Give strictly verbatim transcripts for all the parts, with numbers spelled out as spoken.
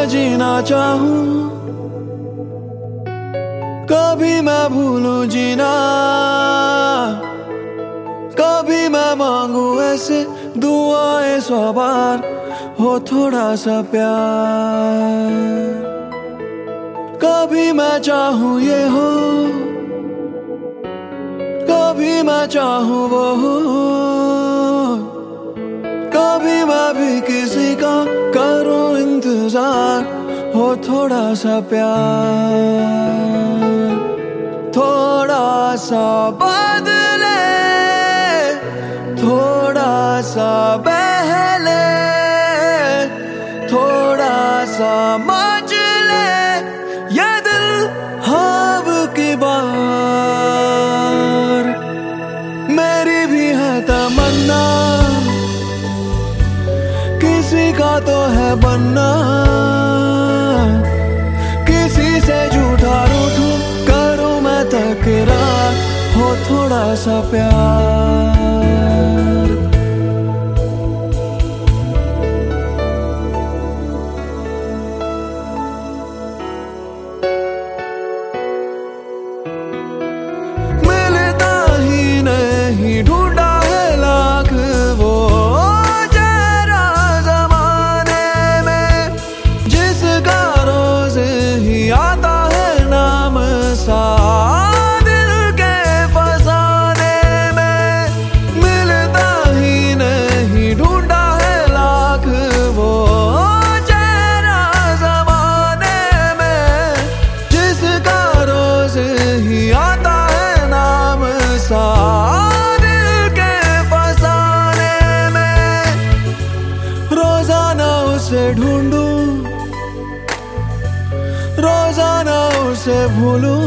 मैं जीना चाहूं, कभी मैं भूलूं जीना, कभी मैं मांगू ऐसे दुआएं सौ बार, हो थोड़ा सा प्यार। कभी मैं चाहूं ये हो, कभी मैं चाहूं वो हो, कभी मैं भी किसी का करूं इंतजार, हो थोड़ा सा प्यार। थोड़ा सा बदले, थोड़ा सा बहले, थोड़ा सा मचले ये दिल हब की बार। मेरी भी है तमन्ना, किसी का तो है बनना, किसी से झूठा रूठूं करूं मैं तकरार, हो थोड़ा सा प्यार। मिलता ही नहीं ढूंढा है लाख वो चेहरा जमाने में, जिसका रोज ही आता है नाम सा दिल के फसाने में। मिलता ही नहीं ढूंढा है लाख वो चेहरा जमाने में, जिसका रोज ही आता है नाम सा दिल के फसाने में। रोजाना उसे ढूंढूं, रोजाना उसे भूलूं,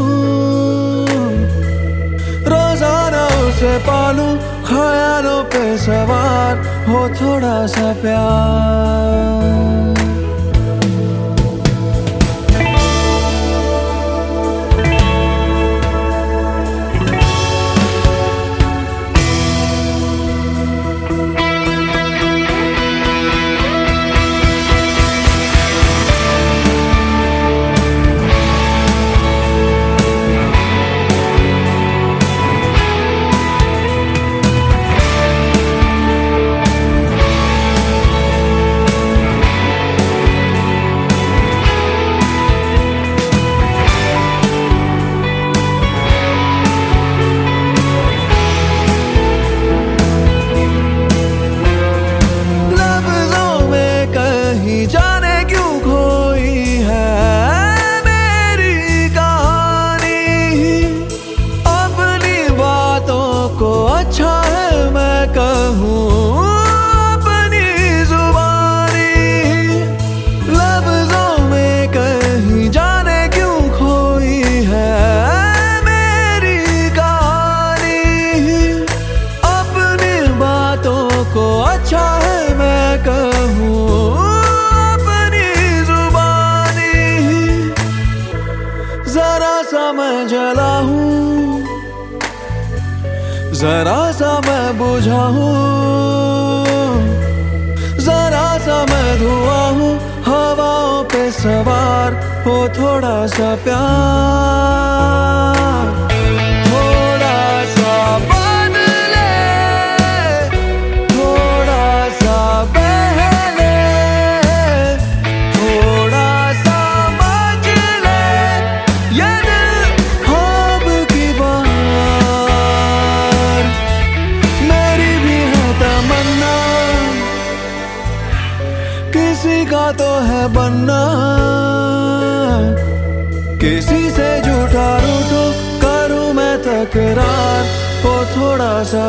रोजाना उसे पालूं, ख्यालों पे सवार, हो थोड़ा सा प्यार। जाने क्यों खोई है मेरी कहानी, अपनी बातों को अच्छा है मैं कहूँ अपनी जुबानी। लफ्जों में कहीं जाने क्यों खोई है मेरी कहानी, अपनी बातों को अच्छा है मैं कहूँ जरा सा मैं जला हूँ, जरा सा मैं बुझा हूँ, जरा सा मैं धुआं हूँ, हवाओं पे सवार, हो थोड़ा सा प्यार। थोड़ा सा बदले, थोड़ा सा बहले, थोड़ा सा मचले ये दिल हब की बार। मेरी भी है तमन्ना, किसी का तो है बनना, किसी से झूठा रूठूं करूं मैं तकरार, हो थोड़ा सा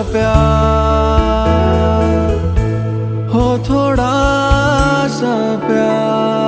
प्यार, हो थोड़ा सा प्यार।